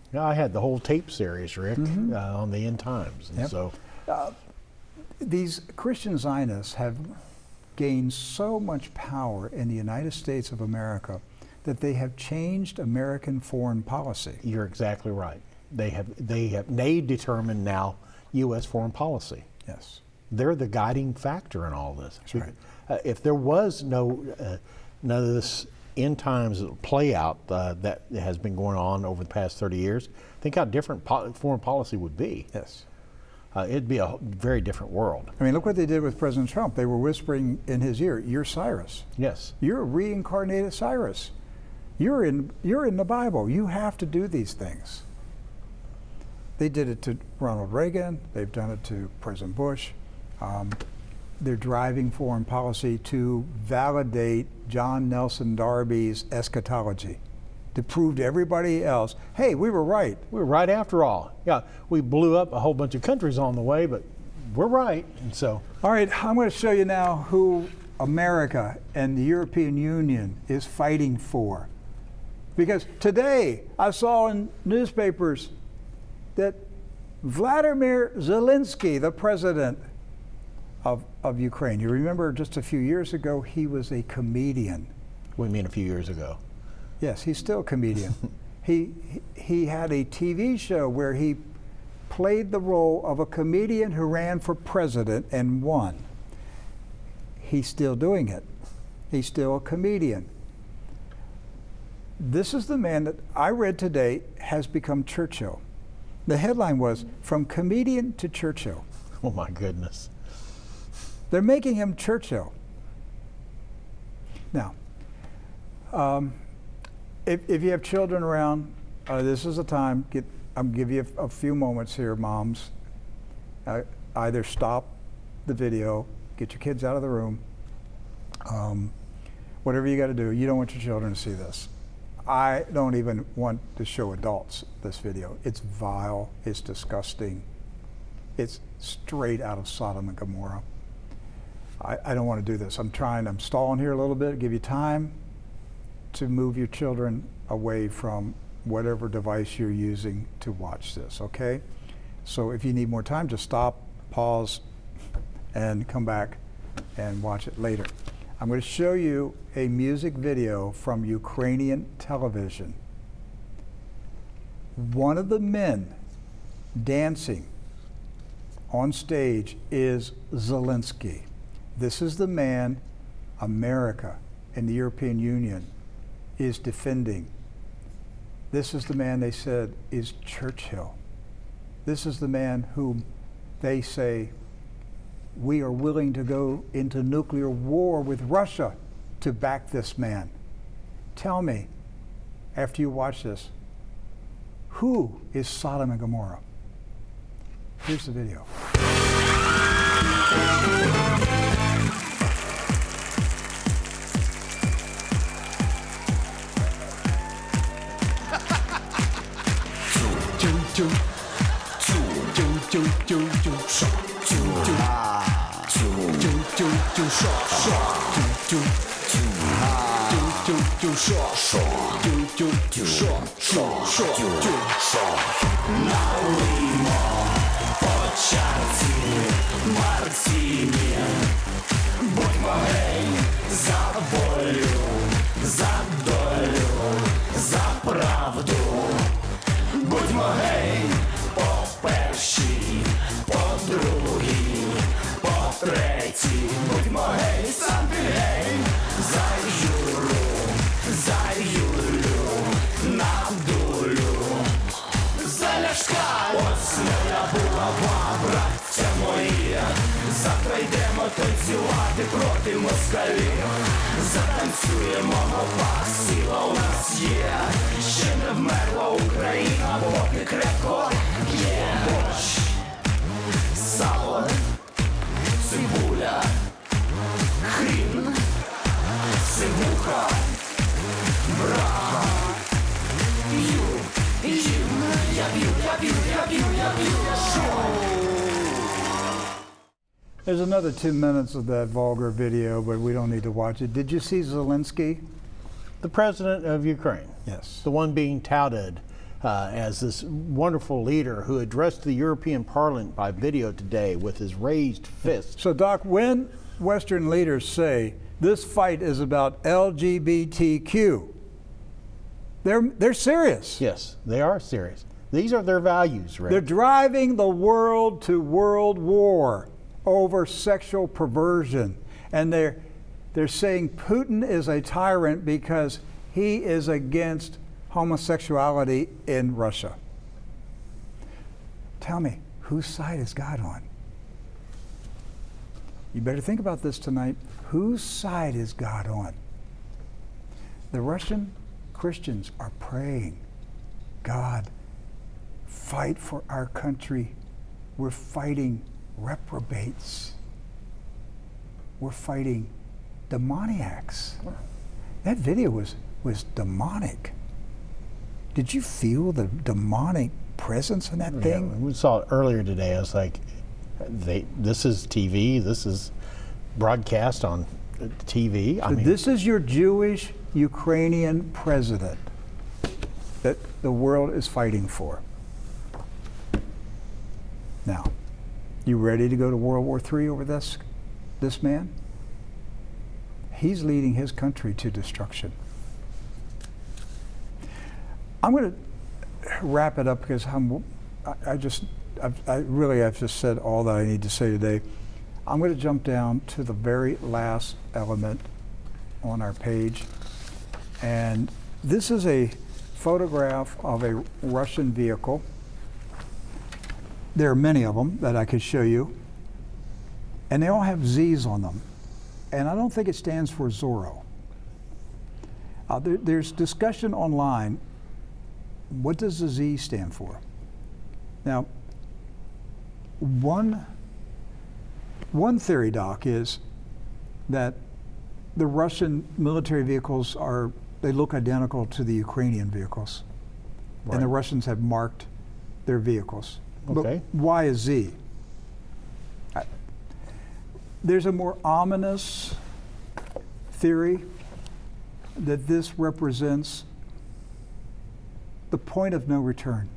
Yeah, I had the whole tape series, Rick, on the end times. And Yep. so, These Christian Zionists have gained so much power in the United States of America that they have changed American foreign policy. you're exactly right. They determine now U.S. foreign policy. Yes. They're the guiding factor in all this. That's right. If there was none of this end times play out that has been going on over the past 30 years, think how different foreign policy would be. Yes. It'd be a very different world. I mean, look what they did with President Trump. They were whispering in his ear, "You're Cyrus. Yes. You're a reincarnated Cyrus. You're in the Bible. You have to do these things." They did it to Ronald Reagan. They've done it to President Bush. They're driving foreign policy to validate John Nelson Darby's eschatology, to prove to everybody else, hey, we were right. We were right after all. Yeah, we blew up a whole bunch of countries on the way, but we're right. And so, All right, I'm going to show you now who America and the European Union is fighting for. Because today I saw in newspapers that Vladimir Zelensky, the president of Ukraine, you remember just a few years ago he was a comedian. we mean a few years ago. Yes, he's still a comedian. He had a TV show where he played the role of a comedian who ran for president and won. He's still doing it. He's still a comedian. This is the man that I read today has become Churchill. The headline was, "From Comedian to Churchill." Oh my goodness. They're making him Churchill. Now, if you have children around, this is the time. I'm give you a few moments here, moms. Either stop the video, get your kids out of the room, whatever you got to do. You don't want your children to see this. I don't even want to show adults this video. It's vile. It's disgusting. It's straight out of Sodom and Gomorrah. I don't want to do this. I'm stalling here a little bit, give you time to move your children away from whatever device you're using to watch this, okay? So if you need more time, just stop, pause, and come back and watch it later. I'm going to show you a music video from Ukrainian television. One of the men dancing on stage is Zelensky. This is the man America and the European Union is defending. This is the man they said is Churchill. This is the man whom they say, we are willing to go into nuclear war with Russia to back this man. Tell me, after you watch this, who is Sodom and Gomorrah? Here's the video. There's another 2 minutes of that vulgar video, but we don't need to watch it. Did you see Zelensky? The president of Ukraine, Yes. the one being touted as this wonderful leader who addressed the European Parliament by video today with his raised fist. So, Doc, when Western leaders say this fight is about LGBTQ, they're serious. Yes, they are serious. These are their values, Rick. They're driving the world to world war over sexual perversion. And they're saying Putin is a tyrant because he is against homosexuality in Russia. Tell me, whose side is God on? You better think about this tonight. Whose side is God on? The Russian Christians are praying, God, fight for our country. We're fighting reprobates. We're fighting demoniacs. That video was demonic. Did you feel the demonic presence in that thing? Yeah, we saw it earlier today. I was like, this is TV. This is broadcast on TV. So this is your Jewish Ukrainian president that the world is fighting for. Now, you ready to go to World War III over this man? He's leading his country to destruction. I'm going to wrap it up because I've just said all that I need to say today. I'm going to jump down to the very last element on our page. And this is a photograph of a Russian vehicle. There are many of them that I could show you. And they all have Z's on them. And I don't think it stands for Zorro. There's discussion online. What does the Z stand for? Now, one theory, Doc, is that the Russian military vehicles they look identical to the Ukrainian vehicles. Right. And the Russians have marked their vehicles. Okay. But why a Z? There's a more ominous theory that this represents the point of no return.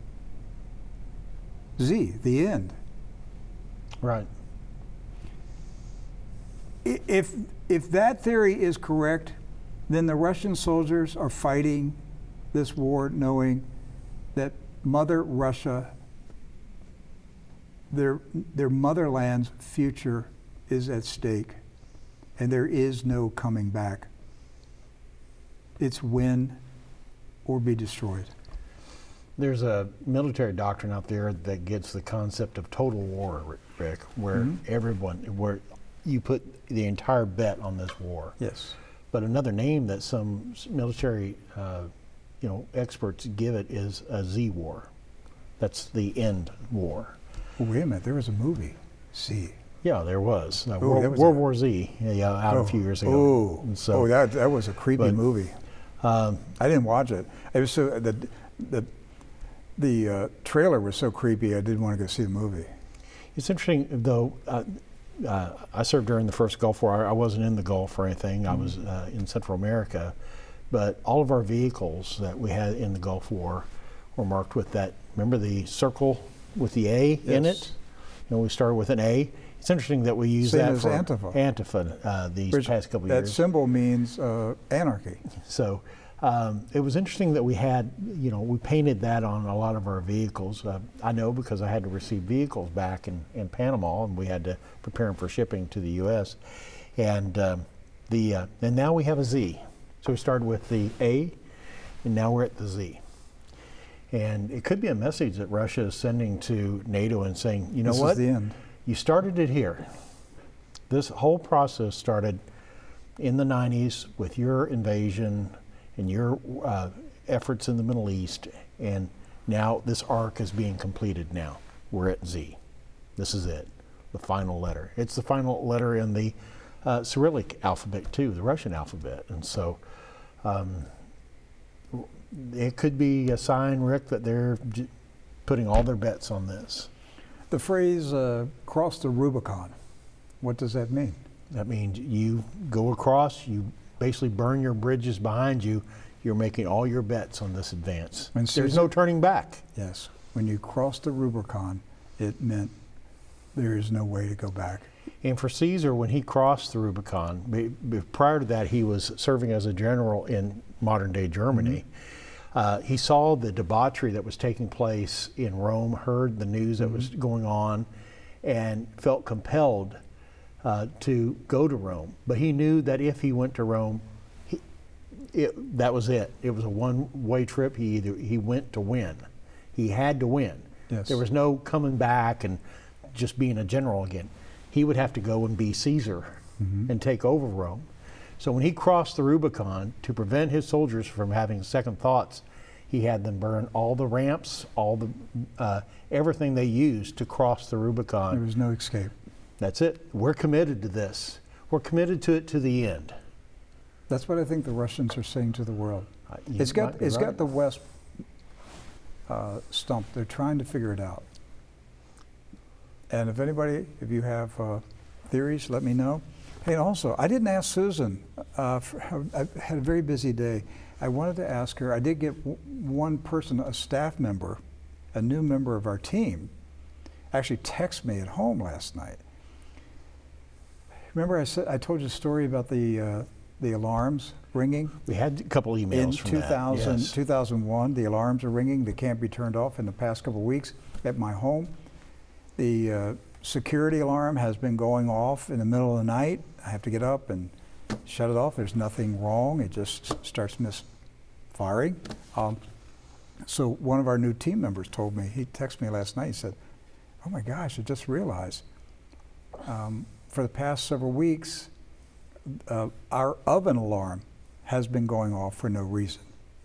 Z, the end. Right. If that theory is correct, then the Russian soldiers are fighting this war knowing that Mother Russia, their motherland's future is at stake, and there is no coming back. It's win or be destroyed. There's a military doctrine out there that gets the concept of total war, Rick, where where you put the entire bet on this war. Yes. But another name that some military, experts give it is a Z war. That's the end war. Oh, wait a minute, there was a movie, Z. Yeah, there was. World War Z, out a few years ago. That was a creepy movie. I didn't watch it. It was so the trailer was so creepy. I didn't want to go see the movie. It's interesting, though. I served during the first Gulf War. I wasn't in the Gulf or anything. I was in Central America, but all of our vehicles that we had in the Gulf War were marked with that. Remember the circle with the A in it? We started with an A. It's interesting that we use Same that as for Antifa. These past couple years. That symbol means anarchy. So it was interesting that we had, we painted that on a lot of our vehicles. I know because I had to receive vehicles back in Panama, and we had to prepare them for shipping to the U.S. And and now we have a Z. So we started with the A, and now we're at the Z. And it could be a message that Russia is sending to NATO and saying, this what? Is the end. You started it here. This whole process started in the 90s with your invasion and your efforts in the Middle East, and now this arc is being completed now. We're at Z. This is it, the final letter. It's the final letter in the Cyrillic alphabet too, the Russian alphabet. And so it could be a sign, Rick, that they're putting all their bets on this. The phrase cross the Rubicon, what does that mean? That means you go across, you basically burn your bridges behind you, you're making all your bets on this advance. And There's Susan- no turning back. Yes. When you crossed the Rubicon, it meant there is no way to go back. And for Caesar, when he crossed the Rubicon, prior to that, he was serving as a general in modern-day Germany. He saw the debauchery that was taking place in Rome, heard the news that was going on, and felt compelled to go to Rome. But he knew that if he went to Rome, that was it. It was a one-way trip. He went to win. He had to win. Yes. There was no coming back and just being a general again. He would have to go and be Caesar and take over Rome. So when he crossed the Rubicon, to prevent his soldiers from having second thoughts, he had them burn all the ramps, all the everything they used to cross the Rubicon. There was no escape. That's it. We're committed to this. We're committed to it to the end. That's what I think the Russians are saying to the world. You It's got might be it's right. got the West stumped. They're trying to figure it out. And if you have theories, let me know. Hey, also, I didn't ask Susan. I had a very busy day. I wanted to ask her. I did get one person, a staff member, a new member of our team, actually texted me at home last night. Remember, I told you a story about the alarms ringing? We had a couple emails In from 2000, that. Yes. 2001, the alarms are ringing. They can't be turned off in the past couple of weeks at my home. The security alarm has been going off in the middle of the night. I have to get up and shut it off. There's nothing wrong. It just starts misfiring. So one of our new team members told me, he texted me last night, he said, "Oh my gosh, I just realized for the past several weeks, our oven alarm has been going off for no reason."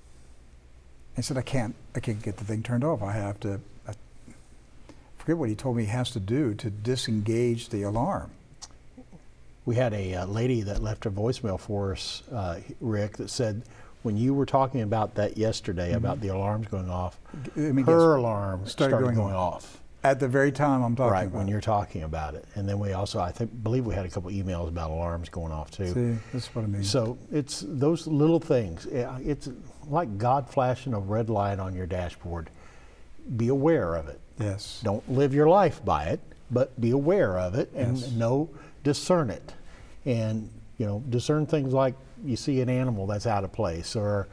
He said, I can't get the thing turned off. I have to, I forget what he told me he has to do to disengage the alarm. We had a lady that left a voicemail for us, Rick, that said, when you were talking about that yesterday, about the alarms going off, Let me her guess, alarm started started going going off. at the very time I'm talking Right, about. when you're talking about it. And then we also, believe we had a couple emails about alarms going off too. See, that's what I mean. So it's those little things. It's like God flashing a red light on your dashboard. Be aware of it. Yes. Don't live your life by it, but be aware of it and Yes. discern it. And, discern things like you see an animal that's out of place, or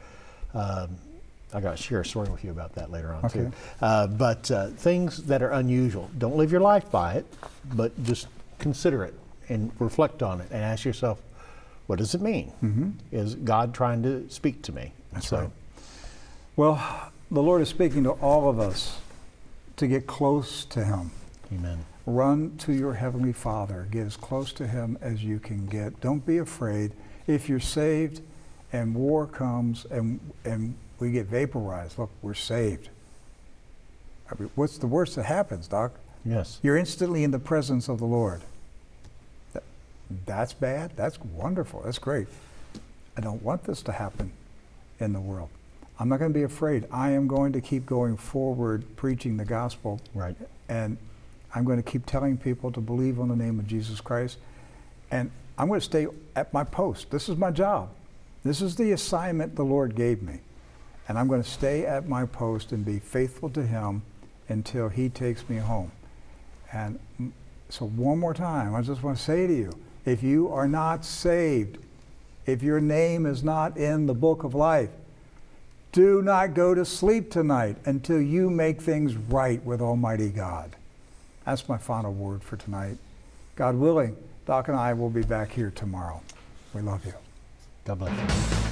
I got to share a story with you about that later on too. But things that are unusual. Don't live your life by it, but just consider it and reflect on it and ask yourself, what does it mean? Is God trying to speak to me? That's right. Well, the Lord is speaking to all of us to get close to Him. Amen. Run to your Heavenly Father. Get as close to Him as you can get. Don't be afraid. If you're saved and war comes and we get vaporized, look, we're saved. I mean, what's the worst that happens, Doc? Yes. You're instantly in the presence of the Lord. That's bad? That's wonderful. That's great. I don't want this to happen in the world. I'm not going to be afraid. I am going to keep going forward preaching the gospel. Right. And I'm going to keep telling people to believe on the name of Jesus Christ. And I'm going to stay at my post. This is my job. This is the assignment the Lord gave me. And I'm going to stay at my post and be faithful to Him until He takes me home. And so one more time, I just want to say to you, if you are not saved, if your name is not in the book of life, do not go to sleep tonight until you make things right with Almighty God. That's my final word for tonight. God willing, Doc and I will be back here tomorrow. We love you. God bless you.